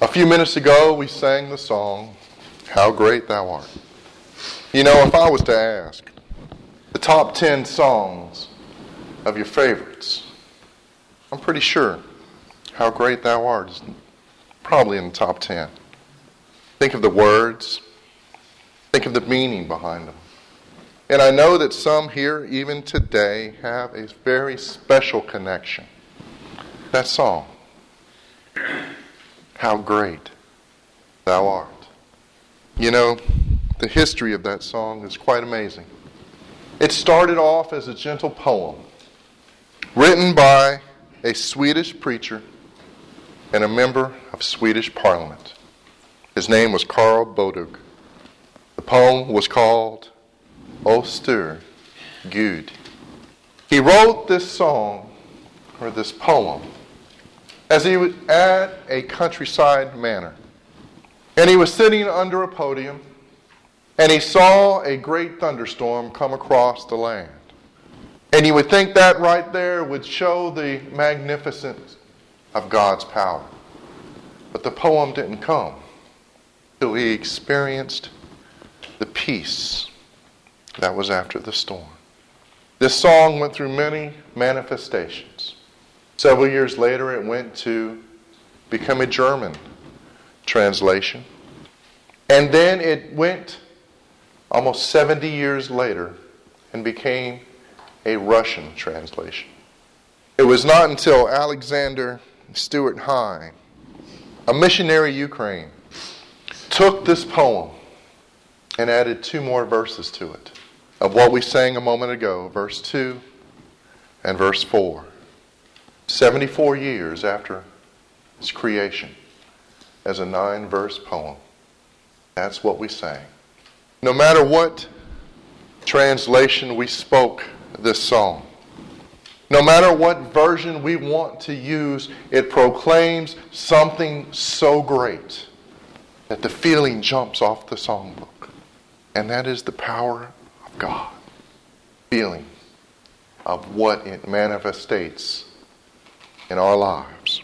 A few minutes ago, we sang the song, How Great Thou Art. You know, if I was to ask the top 10 songs of your favorites, I'm pretty sure How Great Thou Art is probably in the top 10. Think of the words. Think of the meaning behind them. And I know that some here, even today, have a very special connection. That song, How Great Thou Art. You know, the history of that song is quite amazing. It started off as a gentle poem written by a Swedish preacher and a member of Swedish Parliament. His name was Karl Bodug. The poem was called O Stor Gud. He wrote this song, or this poem, as he was at a countryside manor. And he was sitting under a podium, and he saw a great thunderstorm come across the land. And you would think that right there would show the magnificence of God's power. But the poem didn't come till he experienced the peace that was after the storm. This song went through many manifestations. Several years later, it went to become a German translation. And then it went almost 70 years later and became a Russian translation. It was not until Alexander Stuart Hine, a missionary Ukraine, took this poem and added 2 more verses to it of what we sang a moment ago, verse 2 and verse 4. 74 years after its creation as a 9-verse poem. That's what we sang. No matter what translation we spoke this song, no matter what version we want to use, it proclaims something so great that the feeling jumps off the songbook. And that is the power of God. Feeling of what it manifestates in our lives.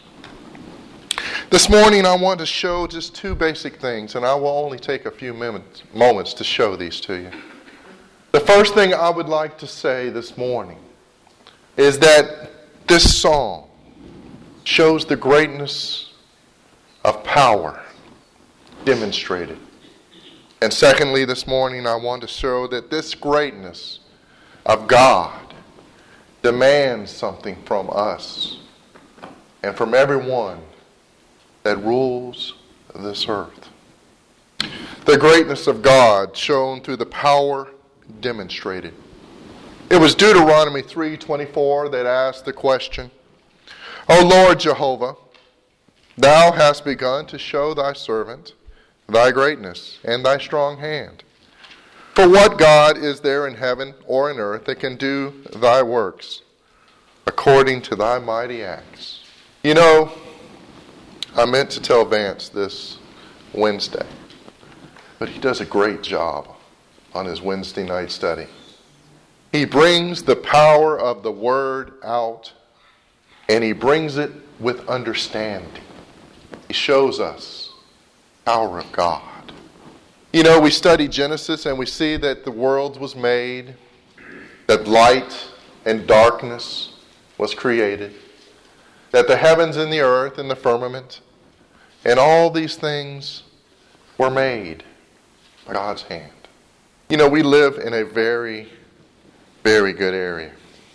This morning I want to show just 2 basic things, and I will only take a few moments to show these to you. The first thing I would like to say this morning is that this song shows the greatness of power demonstrated. And secondly, this morning I want to show that this greatness of God demands something from us and from everyone that rules this earth. The greatness of God shown through the power demonstrated. It was Deuteronomy 3:24 that asked the question, O Lord Jehovah, thou hast begun to show thy servant thy greatness and thy strong hand. For what God is there in heaven or in earth that can do thy works according to thy mighty acts? You know, I meant to tell Vance this Wednesday, but he does a great job on his Wednesday night study. He brings the power of the Word out, and he brings it with understanding. He shows us the power of God. You know, we study Genesis and we see that the world was made, that light and darkness was created, that the heavens and the earth and the firmament and all these things were made by God's hand. You know, we live in a very, very good area.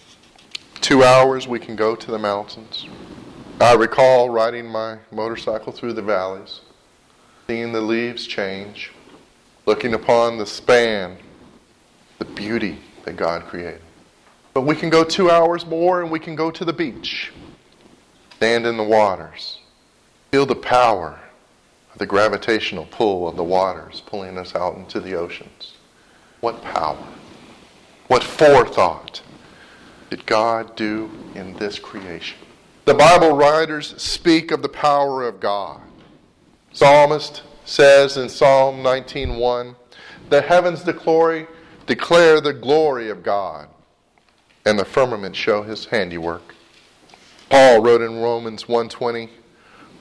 2 hours we can go to the mountains. I recall riding my motorcycle through the valleys, seeing the leaves change, looking upon the span, the beauty that God created. But we can go 2 hours more and we can go to the beach, stand in the waters, feel the power of the gravitational pull of the waters pulling us out into the oceans. What power, what forethought did God do in this creation? The Bible writers speak of the power of God. Psalmist says in Psalm 19:1, the heavens declare the glory of God, and the firmament show his handiwork. Paul wrote in Romans 1:20,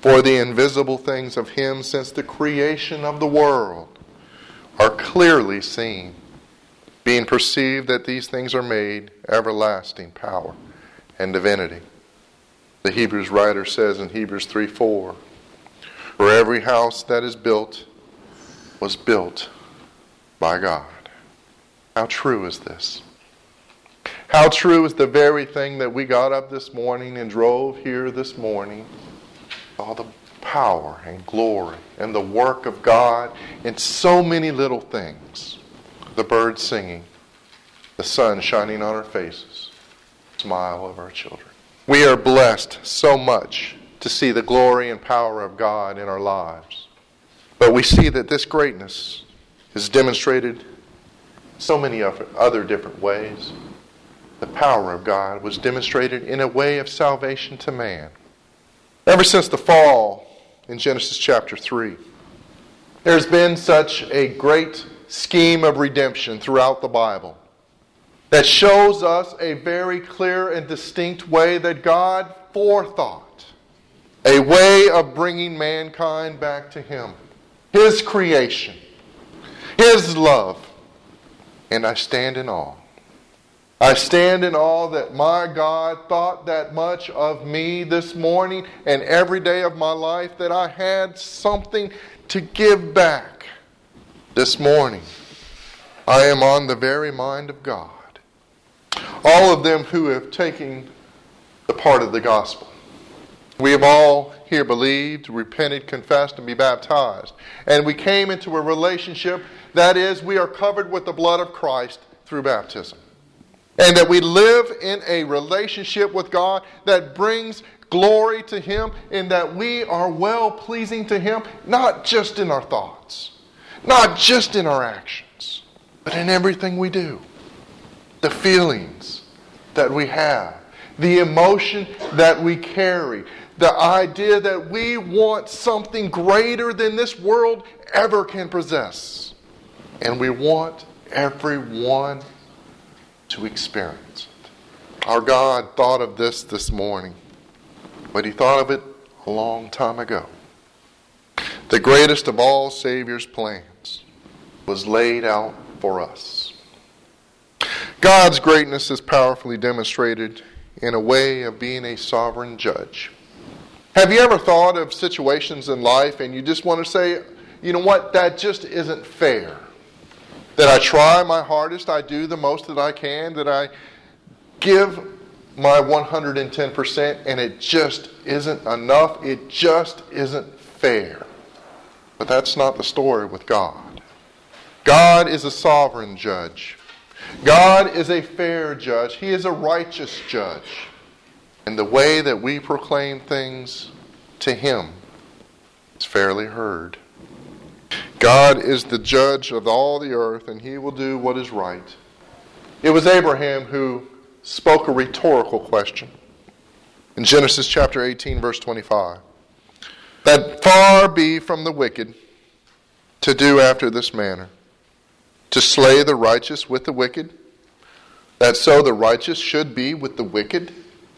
For the invisible things of him since the creation of the world are clearly seen, being perceived that these things are made everlasting power and divinity. The Hebrews writer says in Hebrews 3:4, for every house that is built was built by God. How true is this? How true is the very thing that we got up this morning and drove here this morning? All the power and glory and the work of God in so many little things. The birds singing, the sun shining on our faces, the smile of our children. We are blessed so much to see the glory and power of God in our lives. But we see that this greatness is demonstrated so many other different ways. The power of God was demonstrated in a way of salvation to man. Ever since the fall in Genesis chapter 3, there's been such a great scheme of redemption throughout the Bible that shows us a very clear and distinct way that God forethought, a way of bringing mankind back to Him, His creation, His love. And I stand in awe. I stand in awe that my God thought that much of me this morning and every day of my life, that I had something to give back. This morning, I am on the very mind of God. All of them who have taken the part of the gospel. We have all here believed, repented, confessed, and be baptized. And we came into a relationship, that is, we are covered with the blood of Christ through baptism. And that we live in a relationship with God that brings glory to Him, and that we are well-pleasing to Him, not just in our thoughts, not just in our actions, but in everything we do. The feelings that we have, the emotion that we carry, the idea that we want something greater than this world ever can possess. And we want everyone to experience it. Our God thought of this morning, but He thought of it a long time ago. The greatest of all Savior's plans was laid out for us. God's greatness is powerfully demonstrated in a way of being a sovereign judge. Have you ever thought of situations in life and you just want to say, you know what, that just isn't fair? That I try my hardest, I do the most that I can, that I give my 110%, and it just isn't enough, it just isn't fair. But that's not the story with God. God is a sovereign judge. God is a fair judge. He is a righteous judge. And the way that we proclaim things to Him is fairly heard. God is the judge of all the earth, and He will do what is right. It was Abraham who spoke a rhetorical question in Genesis chapter 18, verse 25. That far be from the wicked to do after this manner, to slay the righteous with the wicked, that so the righteous should be with the wicked.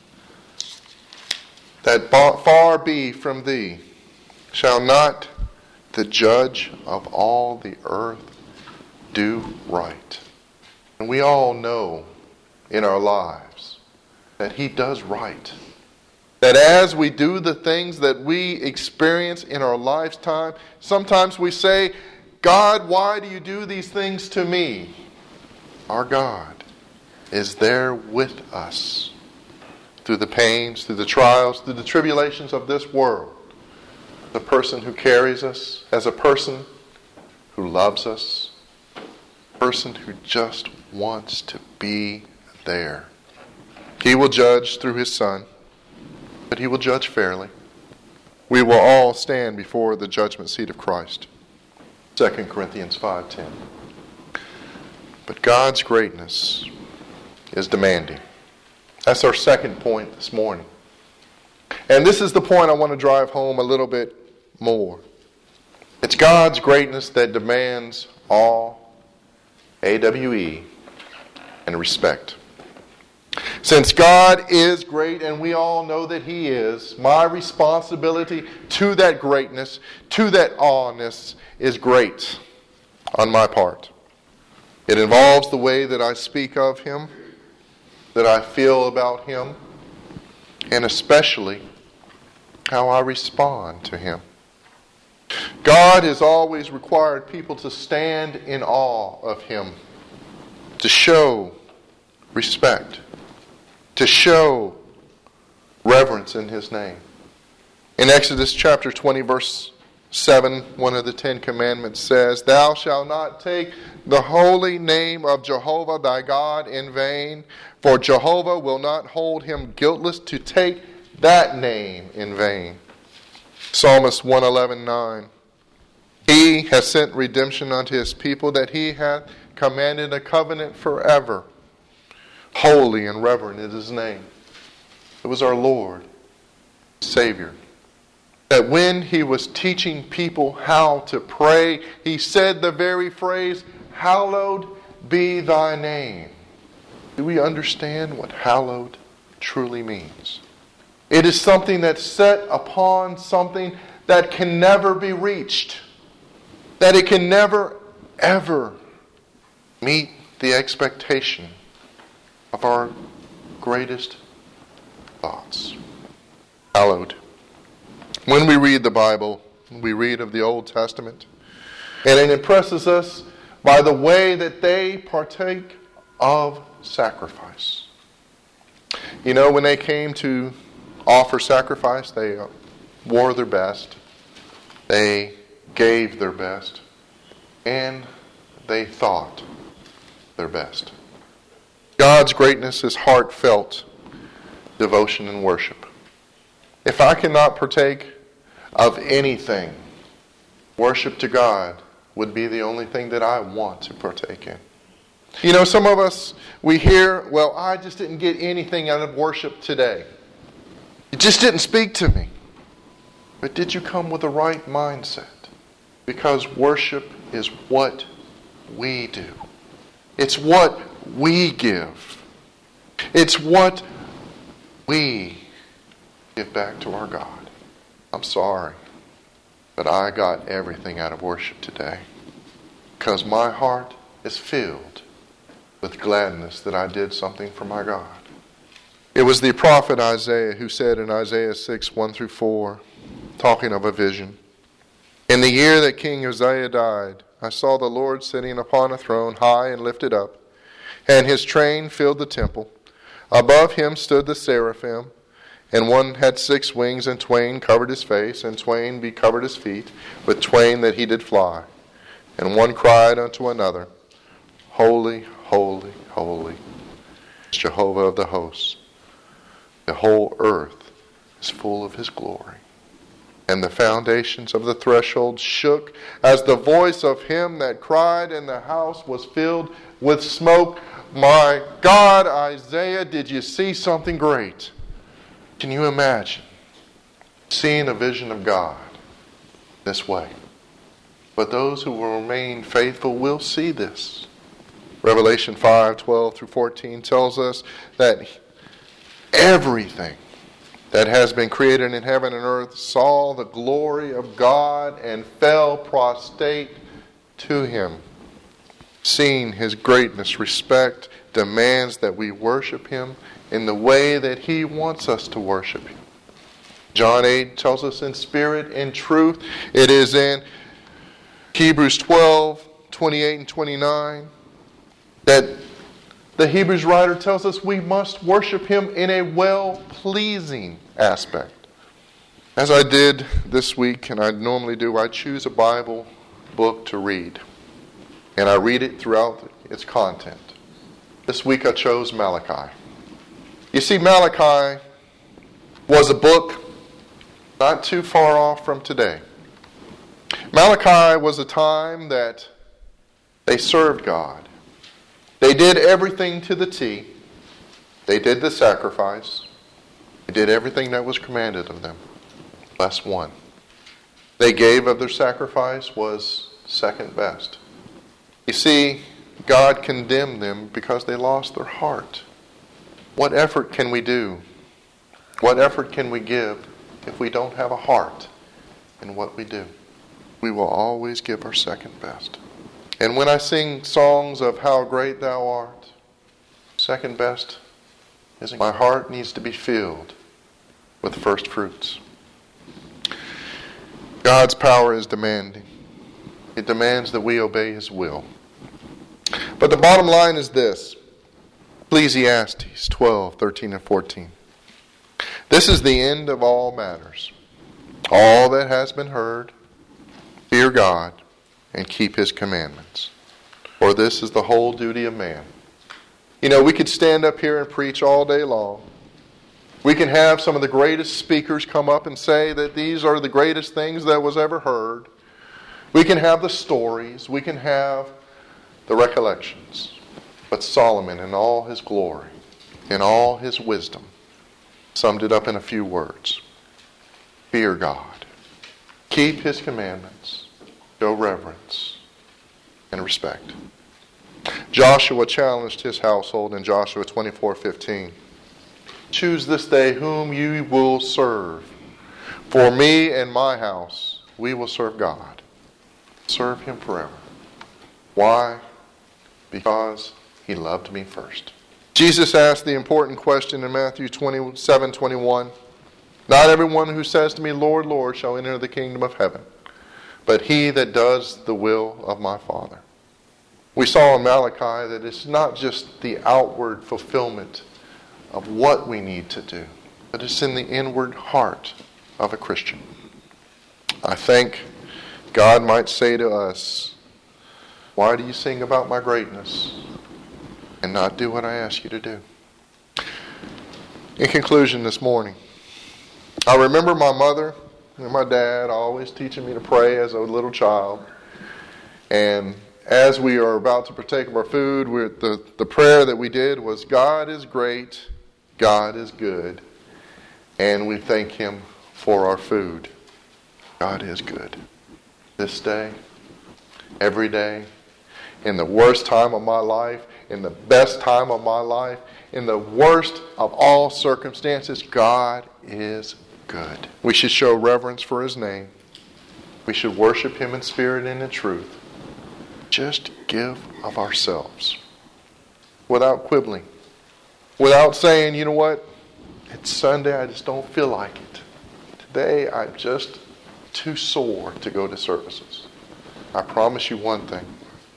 That far be from thee, shall not the judge of all the earth do right? And we all know in our lives that He does right. That as we do the things that we experience in our lifetime, sometimes we say, God, why do you do these things to me? Our God is there with us through the pains, through the trials, through the tribulations of this world. The person who carries us as a person who loves us, a person who just wants to be there. He will judge through His Son, but He will judge fairly. We will all stand before the judgment seat of Christ. 2 Corinthians 5:10. But God's greatness is demanding. That's our second point this morning. And this is the point I want to drive home a little bit more. It's God's greatness that demands awe, AWE, and respect. Since God is great, and we all know that He is, my responsibility to that greatness, to that awness, is great on my part. It involves the way that I speak of Him, that I feel about Him, and especially how I respond to Him. God has always required people to stand in awe of Him, to show respect, to show reverence in His name. In Exodus chapter 20, verse 7, one of the 10 Commandments says, "Thou shalt not take the holy name of Jehovah thy God in vain, for Jehovah will not hold him guiltless to take that name in vain." Psalmist 111:9. He has sent redemption unto His people, that He hath commanded a covenant forever. Holy and reverent is His name. It was our Lord, Savior, that when He was teaching people how to pray, He said the very phrase, "Hallowed be thy name." Do we understand what hallowed truly means? It is something that's set upon something that can never be reached. That it can never, ever meet the expectation of our greatest thoughts. Hallowed. When we read the Bible, we read of the Old Testament, and it impresses us by the way that they partake of sacrifice. You know, when they came to offer sacrifice, they wore their best, they gave their best, and they thought their best. God's greatness is heartfelt devotion and worship. If I cannot partake of anything, worship to God would be the only thing that I want to partake in. You know, some of us, we hear, "Well, I just didn't get anything out of worship today. It just didn't speak to me." But did you come with the right mindset? Because worship is what we do. It's what we give. It's what we give back to our God. I'm sorry, but I got everything out of worship today, because my heart is filled with gladness that I did something for my God. It was the prophet Isaiah who said in Isaiah 6, 1 through 4, talking of a vision, "In the year that King Uzziah died, I saw the Lord sitting upon a throne high and lifted up, and His train filled the temple. Above Him stood the seraphim, and one had 6 wings, and twain covered his face, and twain becovered his feet, with twain that he did fly. And one cried unto another, Holy, holy, holy, is Jehovah of the hosts. The whole earth is full of His glory." And the foundations of the threshold shook as the voice of him that cried, and the house was filled with smoke. My God, Isaiah, did you see something great? Can you imagine seeing a vision of God this way? But those who will remain faithful will see this. Revelation 5:12 through 14 tells us that everything that has been created in heaven and earth saw the glory of God and fell prostrate to Him. Seeing His greatness, respect demands that we worship Him in the way that He wants us to worship Him. John 8 tells us in spirit and truth. It is in Hebrews 12, 28 and 29 that the Hebrews writer tells us we must worship Him in a well-pleasing aspect. As I did this week, and I normally do, I choose a Bible book to read. And I read it throughout its content. This week I chose Malachi. You see, Malachi was a book not too far off from today. Malachi was a time that they served God. They did everything to the T. They did the sacrifice. They did everything that was commanded of them, less one. They gave of their sacrifice was second best. You see, God condemned them because they lost their heart. What effort can we do? What effort can we give if we don't have a heart in what we do? We will always give our second best. And when I sing songs of how great thou art, second best is my heart needs to be filled with first fruits. God's power is demanding. It demands that we obey His will. But the bottom line is this. Ecclesiastes 12, 13, and 14. This is the end of all matters. All that has been heard, fear God and keep His commandments. For this is the whole duty of man. You know, we could stand up here and preach all day long. We can have some of the greatest speakers come up and say that these are the greatest things that was ever heard. We can have the stories. We can have the recollections. But Solomon, in all his glory, in all his wisdom, summed it up in a few words. Fear God. Keep His commandments. Show reverence and respect. Joshua challenged his household in Joshua 24:15. Choose this day whom you will serve. For me and my house, we will serve God. Serve Him forever. Why? Because He loved me first. Jesus asked the important question in Matthew 27:21. Not everyone who says to me, Lord, Lord, shall enter the kingdom of heaven, but he that does the will of my Father. We saw in Malachi that it's not just the outward fulfillment of what we need to do, but it's in the inward heart of a Christian. I think God might say to us, why do you sing about my greatness and not do what I ask you to do? In conclusion this morning, I remember my mother and my dad always teaching me to pray as a little child. And as we are about to partake of our food, the prayer that we did was, God is great, God is good, and we thank Him for our food. God is good. This day, every day, in the worst time of my life, in the best time of my life, in the worst of all circumstances, God is good. We should show reverence for His name. We should worship Him in spirit and in truth. Just give of ourselves without quibbling, without saying, you know what, it's Sunday, I just don't feel like it. Today, I'm just too sore to go to services. I promise you one thing,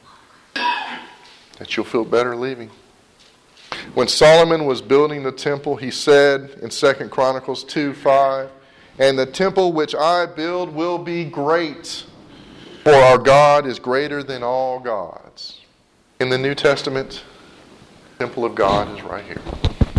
that you'll feel better leaving. When Solomon was building the temple, he said in 2 Chronicles 2:5, and the temple which I build will be great, for our God is greater than all gods. In the New Testament, the temple of God is right here.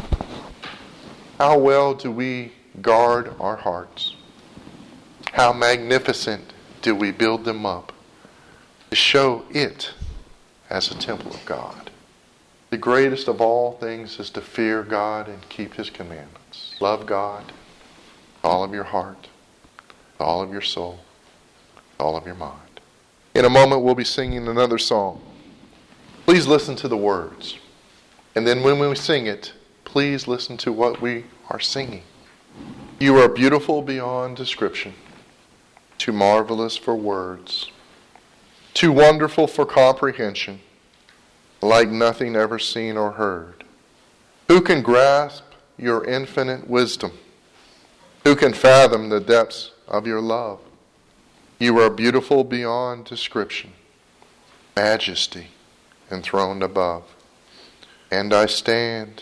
How well do we guard our hearts? How magnificent do we build them up to show it as a temple of God? The greatest of all things is to fear God and keep His commandments. Love God with all of your heart, with all of your soul, with all of your mind. In a moment we'll be singing another song. Please listen to the words. And then when we sing it, please listen to what we are singing. You are beautiful beyond description, too marvelous for words, too wonderful for comprehension, like nothing ever seen or heard. Who can grasp your infinite wisdom? Who can fathom the depths of your love? You are beautiful beyond description, majesty enthroned above. And I stand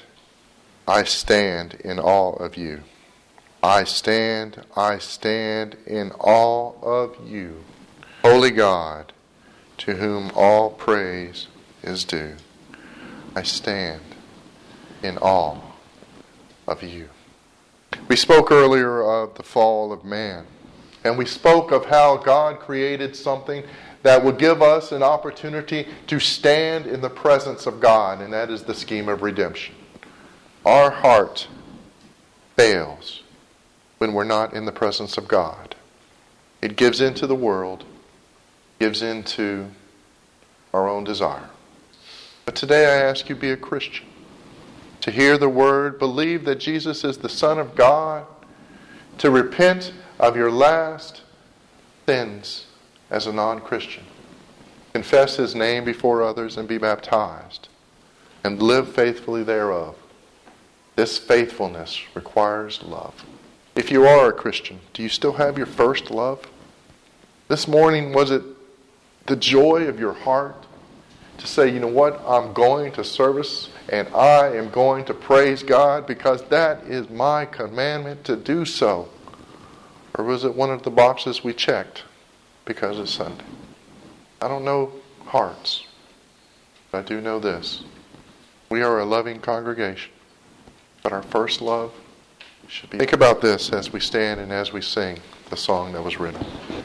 in awe of you. I stand in awe of you, holy God, to whom all praise is due. I stand in awe of you. We spoke earlier of the fall of man, and we spoke of how God created something that would give us an opportunity to stand in the presence of God, and that is the scheme of redemption. Our heart fails when we're not in the presence of God. It gives into the world, gives into our own desire. But today I ask you, be a Christian. to hear the word, believe that Jesus is the Son of God, to repent of your last sins as a non-Christian, confess His name before others and be baptized, and live faithfully thereof. This faithfulness requires love. If you are a Christian, do you still have your first love? This morning, was it the joy of your heart to say, you know what, I'm going to service and I am going to praise God because that is my commandment to do so? Or was it one of the boxes we checked because it's Sunday? I don't know hearts, but I do know this. We are a loving congregation, but our first love should be. Think about this as we stand and as we sing the song that was written.